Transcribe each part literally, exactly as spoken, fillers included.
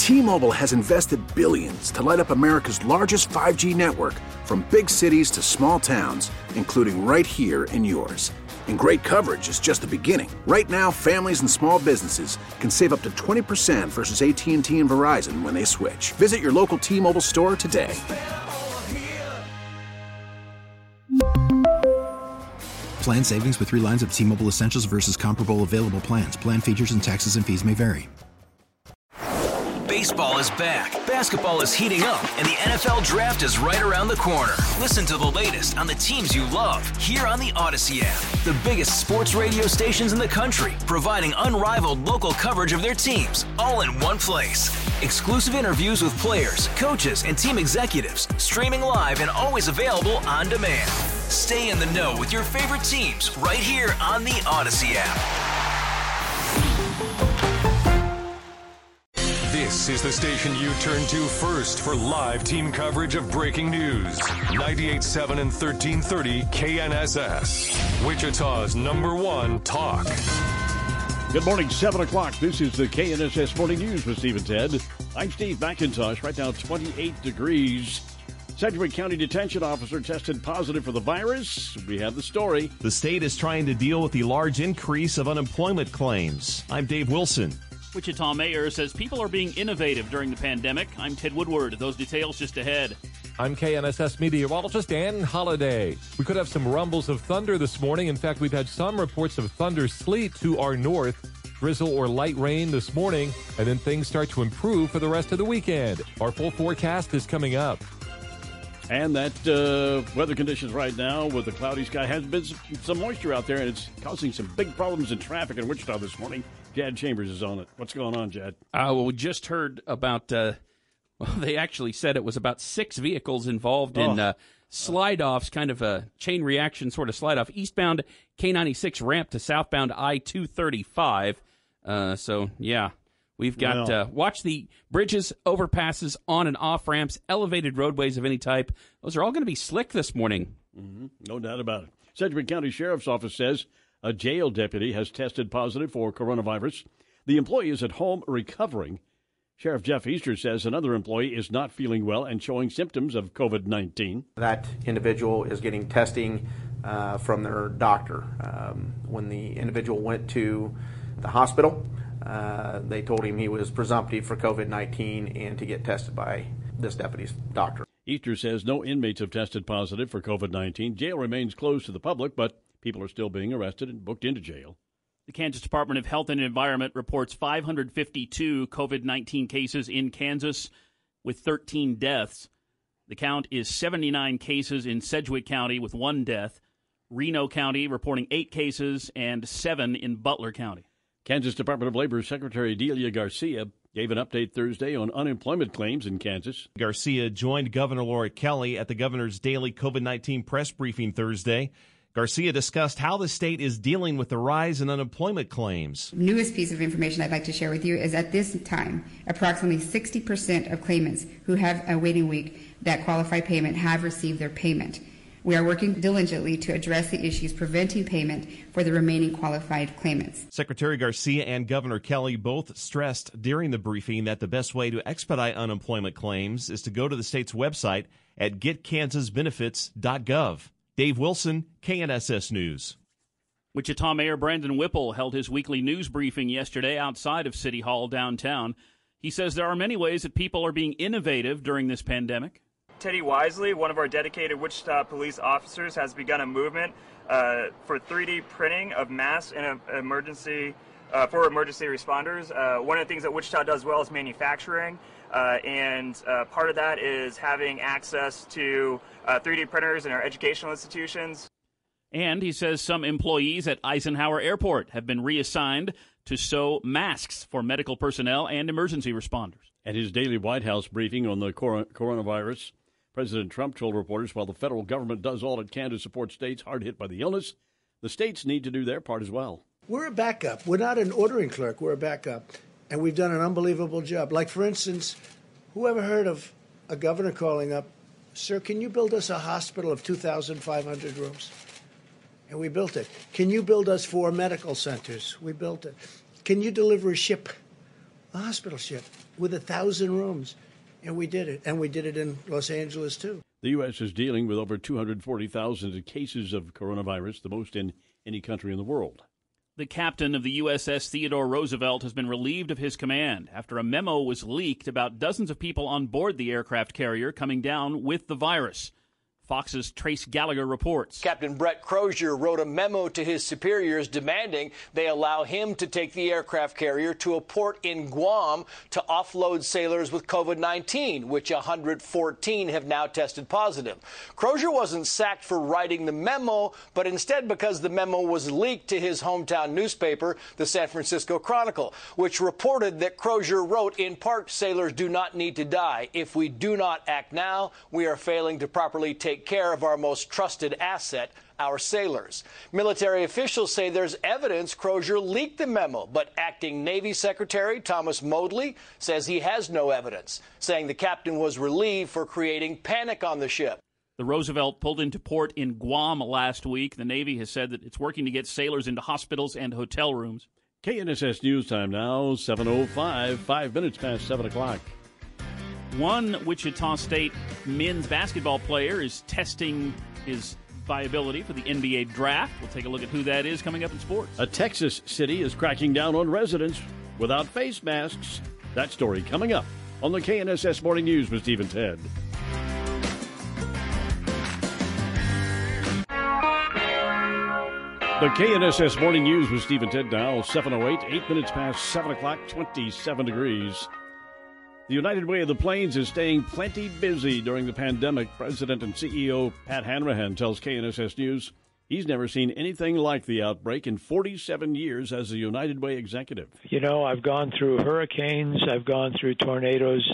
T-Mobile has invested billions to light up America's largest five G network, from big cities to small towns, including right here in yours. And great coverage is just the beginning. Right now, families and small businesses can save up to twenty percent versus A T and T and Verizon when they switch. Visit your local T-Mobile store today. Plan savings with three lines of T-Mobile Essentials versus comparable available plans. Plan features and taxes and fees may vary. Baseball is back, basketball is heating up, and the N F L Draft is right around the corner. Listen to the latest on the teams you love here on the Odyssey app. The biggest sports radio stations in the country, providing unrivaled local coverage of their teams, all in one place. Exclusive interviews with players, coaches, and team executives, streaming live and always available on demand. Stay in the know with your favorite teams right here on the Odyssey app. This is the station you turn to first for live team coverage of breaking news. ninety-eight point seven and thirteen thirty K N S S, Wichita's number one talk. Good morning, seven o'clock. This is the K N S S Morning News with Steve and Ted. I'm Steve McIntosh. Right now, twenty-eight degrees. Sedgwick County Detention Officer tested positive for the virus. We have the story. The state is trying to deal with the large increase of unemployment claims. I'm Dave Wilson. Wichita Mayor says people are being innovative during the pandemic. I'm Ted Woodward. Those details just ahead. I'm K N S S meteorologist Ann Holliday. We could have some rumbles of thunder this morning. In fact, we've had some reports of thunder sleet to our north, drizzle or light rain this morning, and then things start to improve for the rest of the weekend. Our full forecast is coming up. And that uh, weather conditions right now with the cloudy sky has been some, some moisture out there, and it's causing some big problems in traffic in Wichita this morning. Jad Chambers is on it. What's going on, Jad? Uh, well, we just heard about, uh, well, they actually said it was about six vehicles involved in oh. uh, slide-offs, kind of a chain reaction sort of slide-off. Eastbound K ninety-six ramp to southbound I two thirty-five. Uh, so, yeah. We've got, Well. uh, watch the bridges, overpasses, on and off ramps, elevated roadways of any type. Those are all going to be slick this morning. Mm-hmm. No doubt about it. Sedgwick County Sheriff's Office says a jail deputy has tested positive for coronavirus. The employee is at home recovering. Sheriff Jeff Easter says another employee is not feeling well and showing symptoms of covid nineteen. That individual is getting testing uh, from their doctor. Um, when the individual went to the hospital, Uh, they told him he was presumptive for covid nineteen and to get tested by this deputy's doctor. Easter says no inmates have tested positive for covid nineteen. Jail remains closed to the public, but people are still being arrested and booked into jail. The Kansas Department of Health and Environment reports five hundred fifty-two covid nineteen cases in Kansas with thirteen deaths. The count is seventy-nine cases in Sedgwick County with one death. Reno County reporting eight cases and seven in Butler County. Kansas Department of Labor Secretary Delia Garcia gave an update Thursday on unemployment claims in Kansas. Garcia joined Governor Laura Kelly at the governor's daily covid nineteen press briefing Thursday. Garcia discussed how the state is dealing with the rise in unemployment claims. Newest piece of information I'd like to share with you is at this time, approximately sixty percent of claimants who have a waiting week that qualify payment have received their payment. We are working diligently to address the issues preventing payment for the remaining qualified claimants. Secretary Garcia and Governor Kelly both stressed during the briefing that the best way to expedite unemployment claims is to go to the state's website at get kansas benefits dot gov. Dave Wilson, K N S S News. Wichita Mayor Brandon Whipple held his weekly news briefing yesterday outside of City Hall downtown. He says there are many ways that people are being innovative during this pandemic. Teddy Wisely, one of our dedicated Wichita police officers, has begun a movement uh, for three D printing of masks in a emergency uh, for emergency responders. Uh, one of the things that Wichita does well is manufacturing, uh, and uh, part of that is having access to uh, three D printers in our educational institutions. And he says some employees at Eisenhower Airport have been reassigned to sew masks for medical personnel and emergency responders. At his daily White House briefing on the cor- coronavirus, President Trump told reporters while the federal government does all it can to support states hard hit by the illness, the states need to do their part as well. We're a backup. We're not an ordering clerk. We're a backup. And we've done an unbelievable job. Like, for instance, who ever heard of a governor calling up, sir, can you build us a hospital of two thousand five hundred rooms? And we built it. Can you build us four medical centers? We built it. Can you deliver a ship a hospital ship with a thousand rooms. And we did it. And we did it in Los Angeles, too. The U S is dealing with over two hundred forty thousand cases of coronavirus, the most in any country in the world. The captain of the U S S Theodore Roosevelt has been relieved of his command after a memo was leaked about dozens of people on board the aircraft carrier coming down with the virus. Fox's Trace Gallagher reports. Captain Brett Crozier wrote a memo to his superiors demanding they allow him to take the aircraft carrier to a port in Guam to offload sailors with COVID nineteen, which one hundred fourteen have now tested positive. Crozier wasn't sacked for writing the memo, but instead because the memo was leaked to his hometown newspaper, the San Francisco Chronicle, which reported that Crozier wrote in part, "Sailors do not need to die. If we do not act now, we are failing to properly take care of our most trusted asset, our sailors." Military officials say there's evidence Crozier leaked the memo, but acting Navy Secretary Thomas Modly says he has no evidence, saying the captain was relieved for creating panic on the ship. The Roosevelt pulled into port in Guam last week. The Navy has said that it's working to get sailors into hospitals and hotel rooms. K N S S News Time now, seven oh five, five minutes past seven o'clock. One Wichita State men's basketball player is testing his viability for the N B A draft. We'll take a look at who that is coming up in sports. A Texas city is cracking down on residents without face masks. That story coming up on the K N S S Morning News with Steve and Ted. The K N S S Morning News with Steve and Ted now, seven oh eight, eight minutes past seven o'clock, twenty-seven degrees. The United Way of the Plains is staying plenty busy during the pandemic. President and C E O Pat Hanrahan tells K N S S News he's never seen anything like the outbreak in forty-seven years as a United Way executive. You know, I've gone through hurricanes. I've gone through tornadoes.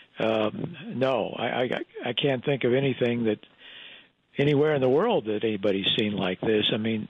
Um, no, I, I, I can't think of anything that anywhere in the world that anybody's seen like this. I mean,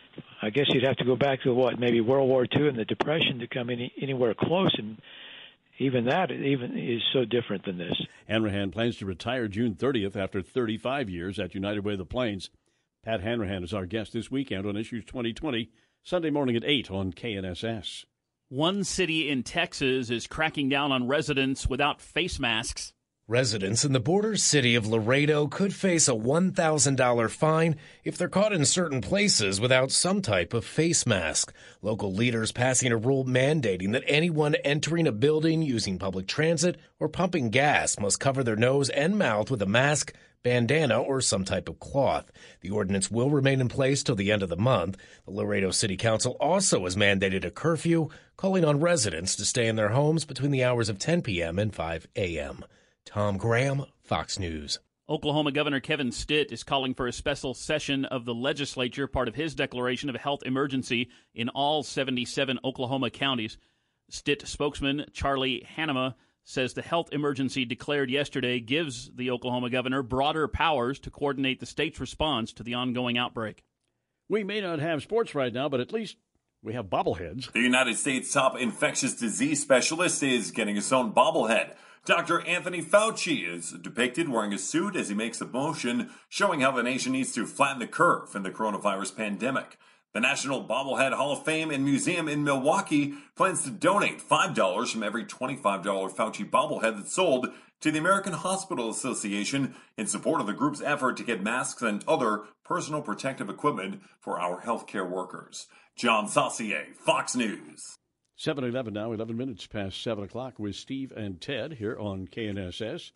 I guess you'd have to go back to, what, maybe World War Two and the Depression to come any, anywhere close, and even that even is so different than this. Hanrahan plans to retire June thirtieth after thirty-five years at United Way of the Plains. Pat Hanrahan is our guest this weekend on Issues twenty twenty, Sunday morning at eight on K N S S. One city in Texas is cracking down on residents without face masks. Residents in the border city of Laredo could face a one thousand dollars fine if they're caught in certain places without some type of face mask. Local leaders passing a rule mandating that anyone entering a building using public transit or pumping gas must cover their nose and mouth with a mask, bandana, or some type of cloth. The ordinance will remain in place till the end of the month. The Laredo City Council also has mandated a curfew, calling on residents to stay in their homes between the hours of ten p.m. and five a.m. Tom Graham, Fox News. Oklahoma Governor Kevin Stitt is calling for a special session of the legislature, part of his declaration of a health emergency in all seventy-seven Oklahoma counties. Stitt spokesman Charlie Hanema says the health emergency declared yesterday gives the Oklahoma governor broader powers to coordinate the state's response to the ongoing outbreak. We may not have sports right now, but at least we have bobbleheads. The United States top infectious disease specialist is getting his own bobblehead. Doctor Anthony Fauci is depicted wearing a suit as he makes a motion showing how the nation needs to flatten the curve in the coronavirus pandemic. The National Bobblehead Hall of Fame and Museum in Milwaukee plans to donate five dollars from every twenty-five dollars Fauci bobblehead that's sold to the American Hospital Association in support of the group's effort to get masks and other personal protective equipment for our healthcare workers. John Saucier, Fox News. seven eleven now, eleven minutes past seven o'clock with Steve and Ted here on K N S S.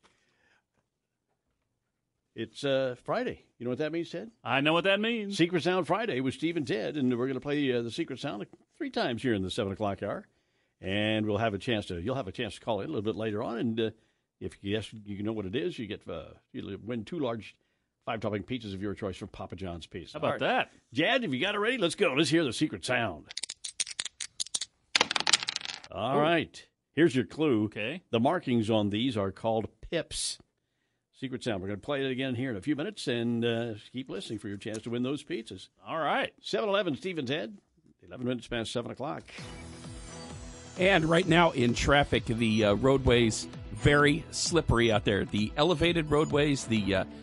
It's uh, Friday. You know what that means, Ted? I know what that means. Secret Sound Friday with Steve and Ted, and we're going to play uh, the Secret Sound three times here in the seven o'clock hour. And we'll have a chance to, you'll have a chance to call in a little bit later on, and uh, if you guess you know what it is, you get uh, you win two large five-topping pizzas of your choice from Papa John's Pizza. How about right. that? Jad, if you got it ready, let's go. Let's hear the Secret Sound. All Ooh. right. Here's your clue. Okay. The markings on these are called pips. Secret Sound. We're going to play it again here in a few minutes, and uh, keep listening for your chance to win those pizzas. All right. seven eleven, Steve and Ted. eleven minutes past seven o'clock. And right now in traffic, the uh, roadways very slippery out there. The elevated roadways, the uh,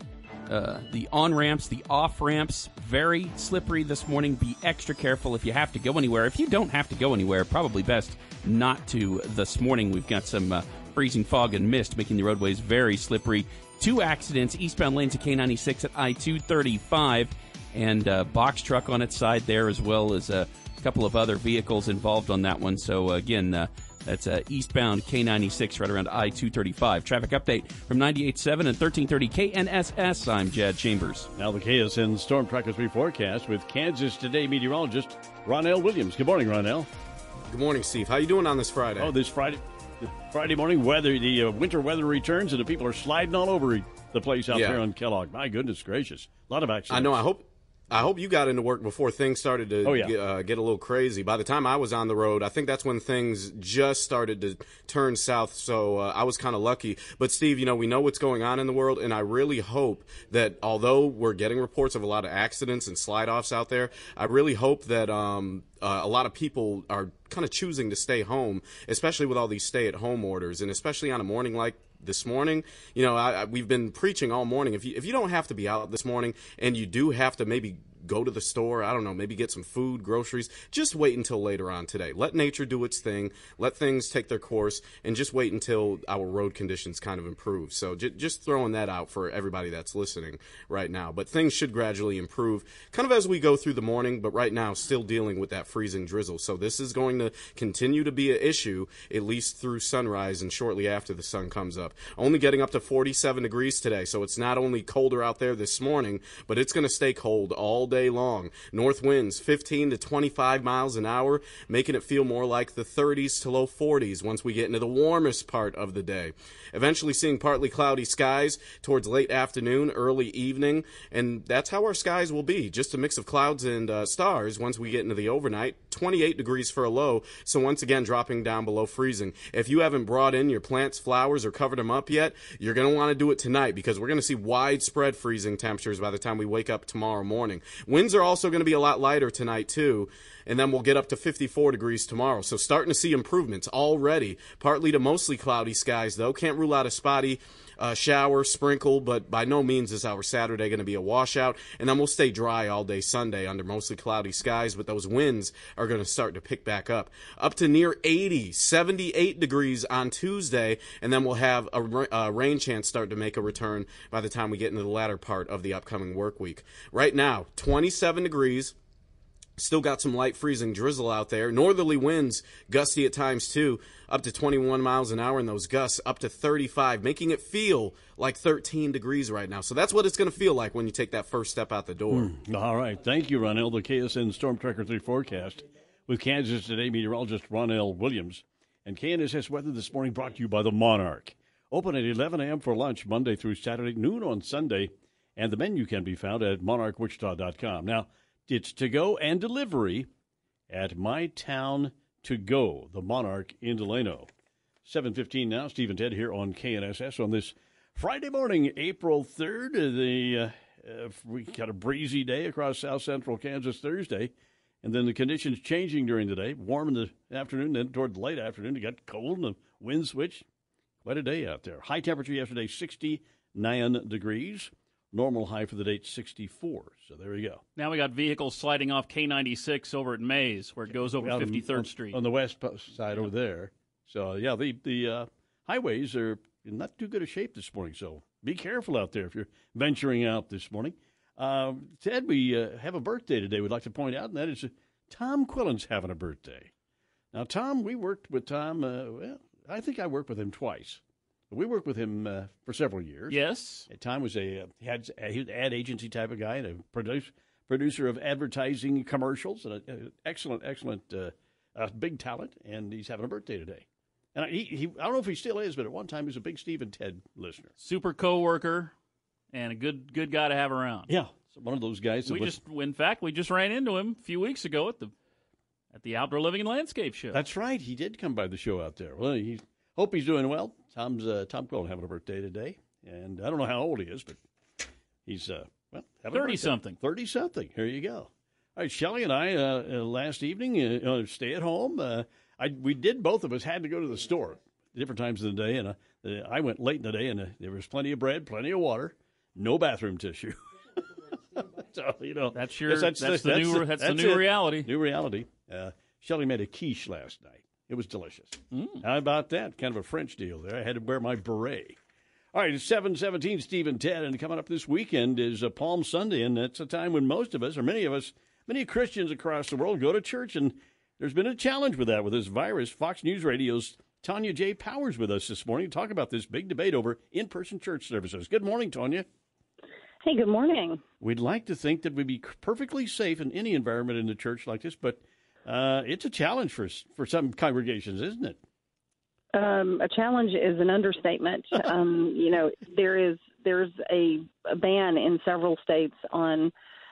uh, the on-ramps, the off-ramps, very slippery this morning. Be extra careful if you have to go anywhere. If you don't have to go anywhere, probably best not to this morning. We've got some uh, freezing fog and mist making the roadways very slippery. Two accidents, eastbound lanes of K ninety-six at I two thirty-five, and a box truck on its side there, as well as a couple of other vehicles involved on that one. So, uh, again, uh, that's uh, eastbound K ninety-six right around I two thirty-five. Traffic update from ninety-eight point seven and thirteen thirty K N S S. I'm Jad Chambers. Now the K S N Storm Trackers reforecast with Kansas Today meteorologist Ronell Williams. Good morning, Ronell. Good morning, Steve. How you doing on this Friday? Oh, this Friday, Friday morning weather, the uh, winter weather returns, and the people are sliding all over the place out yeah. there on Kellogg. My goodness gracious. A lot of accidents. I know. I hope I hope you got into work before things started to oh, yeah. get, uh, get a little crazy. By the time I was on the road, I think that's when things just started to turn south, so uh, I was kind of lucky. But, Steve, you know, we know what's going on in the world, and I really hope that although we're getting reports of a lot of accidents and slide-offs out there, I really hope that um, uh, a lot of people are kind of choosing to stay home, especially with all these stay-at-home orders, and especially on a morning like this morning. You know, I, I, we've been preaching all morning. If you, if you don't have to be out this morning and you do have to maybe go to the store, I don't know, maybe get some food, groceries, just wait until later on today. Let nature do its thing. Let things take their course, and just wait until our road conditions kind of improve. So j- just throwing that out for everybody that's listening right now. But things should gradually improve kind of as we go through the morning, but right now still dealing with that freezing drizzle. So this is going to continue to be an issue at least through sunrise and shortly after the sun comes up. Only getting up to forty-seven degrees today, so it's not only colder out there this morning, but it's going to stay cold all day long. North winds fifteen to twenty-five miles an hour, making it feel more like the thirties to low forties once we get into the warmest part of the day. Eventually seeing partly cloudy skies towards late afternoon, early evening, and that's how our skies will be. Just a mix of clouds and uh, stars once we get into the overnight. twenty-eight degrees for a low, so once again dropping down below freezing. If you haven't brought in your plants, flowers, or covered them up yet, you're going to want to do it tonight because we're going to see widespread freezing temperatures by the time we wake up tomorrow morning. Winds are also going to be a lot lighter tonight, too, and then we'll get up to fifty-four degrees tomorrow. So starting to see improvements already. Partly to mostly cloudy skies, though. Can't rule out a spotty uh, shower, sprinkle, but by no means is our Saturday going to be a washout. And then we'll stay dry all day Sunday under mostly cloudy skies, but those winds are going to start to pick back up. Up to near eighty, seventy-eight degrees on Tuesday, and then we'll have a uh, rain chance start to make a return by the time we get into the latter part of the upcoming work week. Right now, twenty-seven degrees. Still got some light freezing drizzle out there. Northerly winds, gusty at times too, up to twenty-one miles an hour, and those gusts up to thirty-five, making it feel like thirteen degrees right now. So that's what it's going to feel like when you take that first step out the door. Mm. All right. Thank you, Ronell. The K S N Storm Tracker three forecast with Kansas Today meteorologist Ronell Williams. And K N S S weather this morning brought to you by the Monarch. Open at eleven a.m. for lunch Monday through Saturday, noon on Sunday, and the menu can be found at monarch wichita dot com. Now, it's to-go and delivery at My Town To Go, the Monarch in Delano. seven fifteen now, Steve and Ted here on K N S S on this Friday morning, April third. The uh, uh, we got a breezy day across south central Kansas Thursday, and then the conditions changing during the day. Warm in the afternoon, then toward the late afternoon, it got cold and the wind switched. Quite a day out there. High temperature yesterday, sixty-nine degrees. Normal high for the date, sixty-four. So there you go. Now we got vehicles sliding off K ninety-six over at Mays, where it goes over Out fifty-third on, Street. On the west side over there. So, yeah, the, the uh, highways are in not too good a shape this morning. So be careful out there if you're venturing out this morning. Uh, Ted, we uh, have a birthday today we'd like to point out, and that is uh, Tom Quillen's having a birthday. Now, Tom, we worked with Tom, uh, well, I think I worked with him twice. We worked with him uh, for several years. Yes. At Tom was a, uh, he had, he was an ad agency type of guy and a produce, producer of advertising commercials, and an excellent, excellent, uh, uh, big talent, and he's having a birthday today. And he, he, I don't know if he still is, but at one time he was a big Steve and Ted listener. Super coworker and a good good guy to have around. Yeah, so one of those guys. That we was, just, in fact, we just ran into him a few weeks ago at the at the Outdoor Living and Landscape Show. That's right. He did come by the show out there. Well, he hope he's doing well. Tom's uh, Tom Quillen having a birthday today, and I don't know how old he is, but he's uh, well thirty something. Thirty something. Here you go. All right, Shelley and I uh, uh, last evening uh, stay at home. Uh, I we did both of us had to go to the store different times of the day, and uh, I went late in the day, and uh, there was plenty of bread, plenty of water. no bathroom tissue. So, you know, that's your yes, that's, that's the, the new that's, that's the new it. reality. New reality. Uh, Shelley made a quiche last night. It was delicious. Mm. How about that? Kind of a French deal there. I had to wear my beret. All right, it's seven seventeen, Steve and Ted, and coming up this weekend is uh, Palm Sunday, and that's a time when most of us, or many of us, many Christians across the world go to church, and there's been a challenge with that, with this virus. Fox News Radio's Tanya J. Powers with us this morning to talk about this big debate over in-person church services. Good morning, Tanya. Hey, good morning. We'd like to think that we'd be perfectly safe in any environment in the church like this, but uh, it's a challenge for for some congregations, isn't it? Um, a challenge is an understatement. um, you know, there is there's a, a ban in several states on,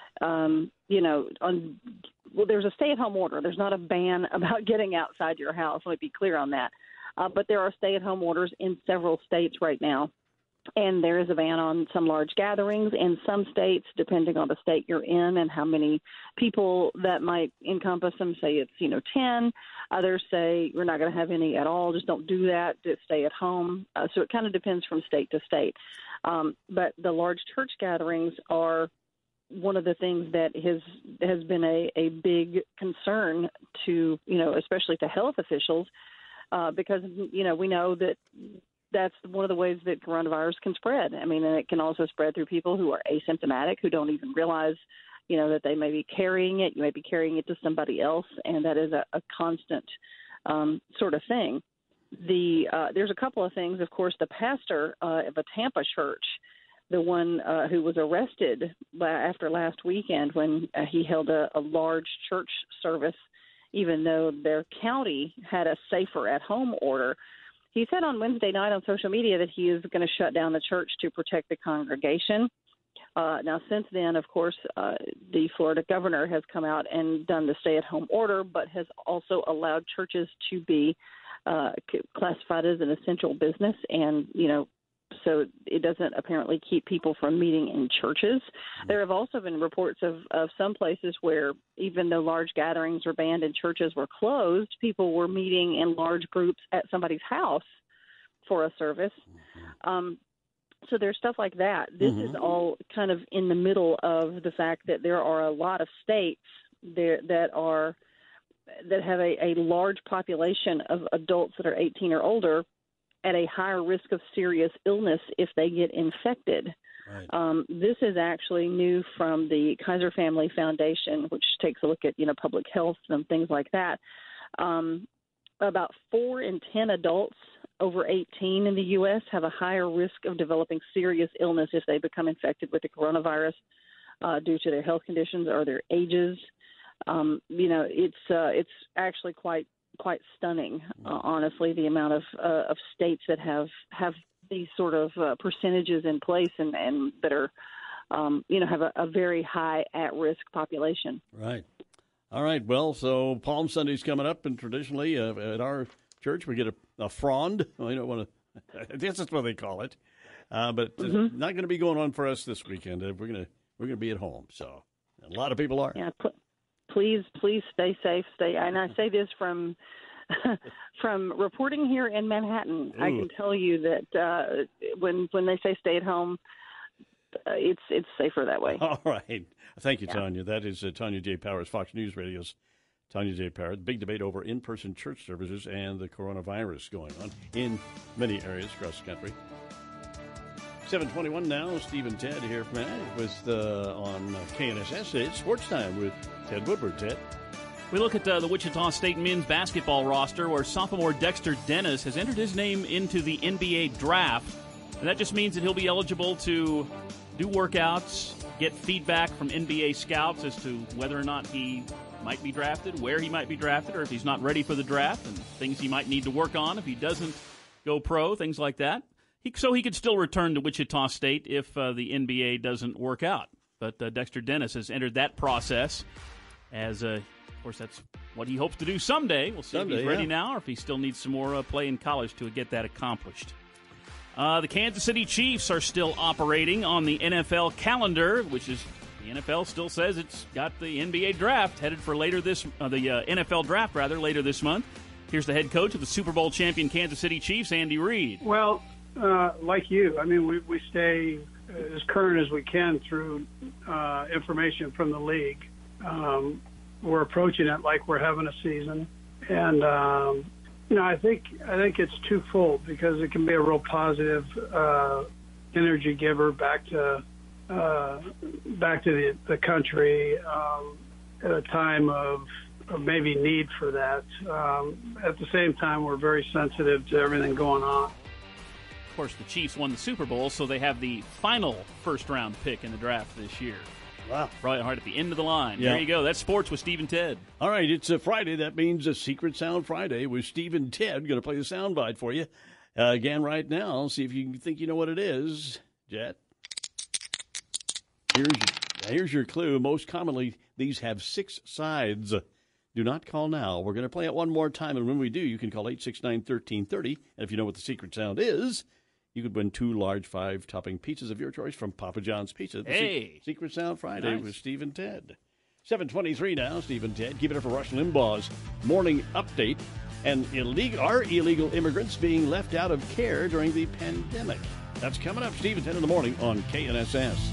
um, you know, on well, there's a stay-at-home order. There's not a ban about getting outside your house. Let me be clear on that. Uh, but there are stay-at-home orders in several states right now. And there is a ban on some large gatherings in some states, depending on the state you're in and how many people that might encompass them. Say it's, you know, ten. Others say we're not going to have any at all. Just don't do that. Just stay at home. Uh, so it kind of depends from state to state. Um, but the large church gatherings are one of the things that has has been a, a big concern to, you know, especially to health officials, uh, because, you know, we know that that's one of the ways that coronavirus can spread. I mean, and it can also spread through people who are asymptomatic, who don't even realize, you know, that they may be carrying it. You may be carrying it to somebody else, and that is a, a constant um, sort of thing. The uh, there's a couple of things. Of course, the pastor uh, of a Tampa church, the one uh, who was arrested after last weekend when uh, he held a, a large church service, even though their county had a safer at home order. He said on Wednesday night on social media that he is going to shut down the church to protect the congregation. Uh, now, since then, of course, uh, the Florida governor has come out and done the stay-at-home order, but has also allowed churches to be uh, classified as an essential business, and, you know, so it doesn't apparently keep people from meeting in churches. There have also been reports of, of some places where even though large gatherings were banned and churches were closed, people were meeting in large groups at somebody's house for a service. Um, so there's stuff like that. This mm-hmm. is all kind of in the middle of the fact that there are a lot of states there that are that have a, a large population of adults that are eighteen or older at a higher risk of serious illness if they get infected. Right. Um, this is actually new from the Kaiser Family Foundation, which takes a look at, you know, public health and things like that. Um, about four in ten adults over eighteen in the U S have a higher risk of developing serious illness if they become infected with the coronavirus uh, due to their health conditions or their ages. Um, you know, it's uh, it's actually quite quite stunning, uh, honestly, the amount of uh, of states that have have these sort of uh, percentages in place and, and that are, um, you know, have a, a very high at-risk population. Right. All right. Well, so Palm Sunday's coming up, and traditionally uh, at our church we get a, a frond. Well, I don't want to. I guess that's what they call it. Uh, but mm-hmm. it's not going to be going on for us this weekend. We're gonna we're gonna be at home. So a lot of people are. Yeah. Pl- please, please stay safe. Stay. And I say this from from reporting here in Manhattan. Ooh. I can tell you that uh, when when they say stay at home, uh, it's it's safer that way. All right. Thank you, yeah. Tanya. That is uh, Tanya J. Powers, Fox News Radio's Tanya J. Powers. Big debate over in-person church services and the coronavirus going on in many areas across the country. seven twenty-one now. Steve and Ted here from with uh, on K N S S. It's Sports Time with Ted Woodward. Ted. We look at uh, the Wichita State men's basketball roster, where sophomore Dexter Dennis has entered his name into the N B A draft. And that just means that he'll be eligible to do workouts, get feedback from N B A scouts as to whether or not he might be drafted, where he might be drafted, or if he's not ready for the draft, and things he might need to work on if he doesn't go pro, things like that. He, so he could still return to Wichita State if uh, the N B A doesn't work out. But uh, Dexter Dennis has entered that process as, uh, of course, that's what he hopes to do someday. We'll see someday, if he's ready yeah. now or if he still needs some more uh, play in college to get that accomplished. Uh, the Kansas City Chiefs are still operating on the N F L calendar, which is the N F L still says it's got the N B A draft headed for later this uh, the uh, N F L draft rather later this month. Here's the head coach of the Super Bowl champion Kansas City Chiefs, Andy Reid. Well, uh, like you, I mean, we we stay as current as we can through uh, information from the league. Um, we're approaching it like we're having a season, and um, you know, I think I think it's twofold because it can be a real positive uh, energy giver back to uh, back to the, the country um, at a time of, of maybe need for that. Um, at the same time, we're very sensitive to everything going on. Of course, the Chiefs won the Super Bowl, so they have the final first-round pick in the draft this year. Wow. Right hard at the end of the line. Yeah. There you go. That's sports with Steve and Ted. All right, it's a Friday. That means a Secret Sound Friday with Steve and Ted. Going to play the sound bite for you uh, again right now. See if you think you know what it is, Jet. Here's your, here's your clue. Most commonly, these have six sides. Do not call now. We're going to play it one more time, and when we do, you can call eight six nine, one three three zero. And if you know what the secret sound is, you could win two large five-topping pizzas of your choice from Papa John's Pizza. The Hey! Se- Secret Sound Friday Nice. with Steve and Ted. seven twenty-three now, Steve and Ted. Keep it up for Rush Limbaugh's morning update. And illegal, are illegal immigrants being left out of care during the pandemic? That's coming up, Steve and Ted in the morning on K N S S.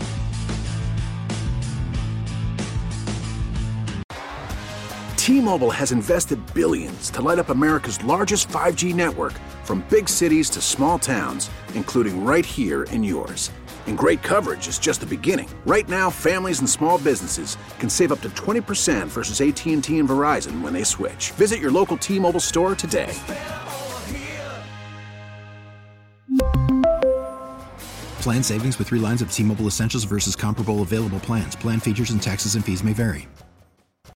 T-Mobile has invested billions to light up America's largest five G network, from big cities to small towns, including right here in yours. And great coverage is just the beginning. Right now, families and small businesses can save up to twenty percent versus A T and T and Verizon when they switch. Visit your local T-Mobile store today. Plan savings with three lines of T-Mobile Essentials versus comparable available plans. Plan features and taxes and fees may vary.